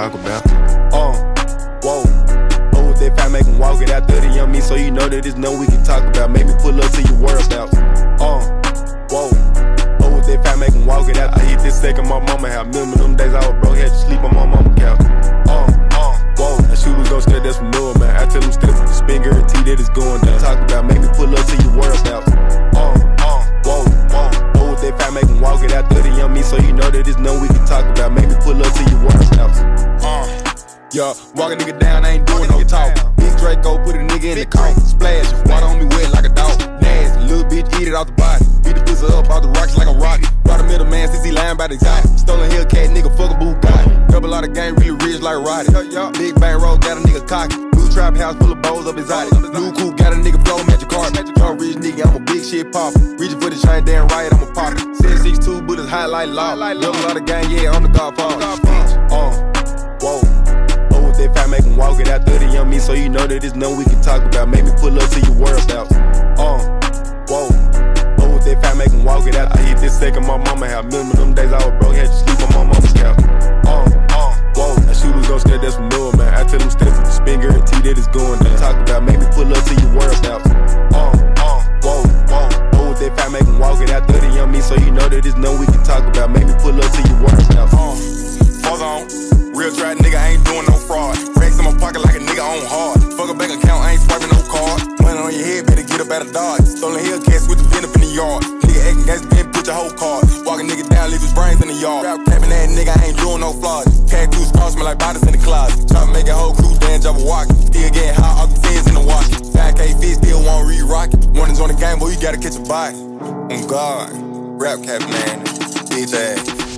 talk about. Whoa. Oh, with that fat, make him walk it out there, the young me, so you know that it's nothing we can talk about. Make me pull up to your whereabouts. Whoa. Oh, with that fat, make him walk it out. I hit this second, my mama house. Remember them days I was broke, had to sleep on my mama couch. Whoa, that shooters gon' stare, that's from Noah, man. I tell them step with the spin, guarantee that it's going down. Talk about, make me pull up to your whereabouts. Whoa. Oh, with that fat, make him walk it out there, the young me, so you know that it's nothing we can talk about. Make me pull up to your whereabouts. Yeah, walk a nigga down, I ain't doing no talk. Big Draco, put a nigga in the car. Splash, water on me wet like a dog. Nasty, little bitch, eat it off the body. Beat the pussy up off the rocks like a rocket. Brought a middle man since he lying by the exotic. Stolen Hellcat, nigga, fuck a Bugatti. Double lot of gang, really rich like Roddy. Big bang roll, got a nigga cocky. New trap house full of bowls up exotic. New coupe, got a nigga flow, magic card. Young rich nigga, I'm a big shit popper. Reaching for the chain, damn right, I'm a pocket. 762 bullets, hot like law. Double lot of gang, yeah, I'm the godfather. Whoa. That fat, make him walk it out there, the young me, so you know that it's nothing we can talk about. Make me pull up to your whereabouts. Whoa. Oh, with that fat, make him walk it out. I hit this second, my mama house. Remember them days I was broke, had to sleep on my mama's couch. Whoa, that shooters gon' stare, that's from Noah, man. I tell them step with the spin, guarantee that it's going down. Talk about, make me pull up to your whereabouts. Whoa. Oh, with that fat, make him walk it out there, the young me, so you know that it's nothing we can talk about. Make me pull up to your whereabouts. Hold on. Real trap nigga, I ain't doing no fraud. Racks in my pocket like a nigga on hard. Fuck a bank account, I ain't swiping no card. Money on your head, better get up out of Dodge. Stolen Hellcats with the vent up in the yard. Nigga acting gangsta, then put your whole card. Walk a nigga down, leave his brains in the yard. Rap capping that nigga, I ain't doing no flaws. Cat crew scars smell like bodies in the closet. Try to make a whole crew dance, jump a walkie. Still getting hot, all the feds in the walkie. 5K fit, still won't re-rock it. Warnings on the game, boy, you gotta catch a body. On God, rap cap man, bitch ass.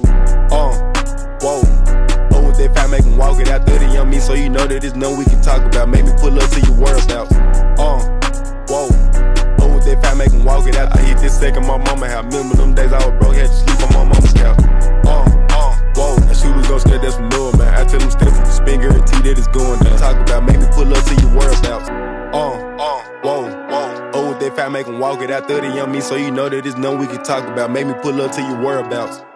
Whoa. With that fat, make him walk it out there, the young me, so you know that it's nothing we can talk about. Make me pull up to your whereabouts. Whoa. Oh, with that fat, make him walk it out. I hit this second, my mama house. Remember them days I was broke, had to sleep on my mama's couch. Whoa, that shooters gon' stare, that's from Noah, man. I tell them step with the spin, guarantee that it's going down. Talk about, make me pull up to your whereabouts. Whoa. Oh, with that fat, make him walk it out there, the young me, so you know that it's nothing we can talk about. Make me pull up to your whereabouts.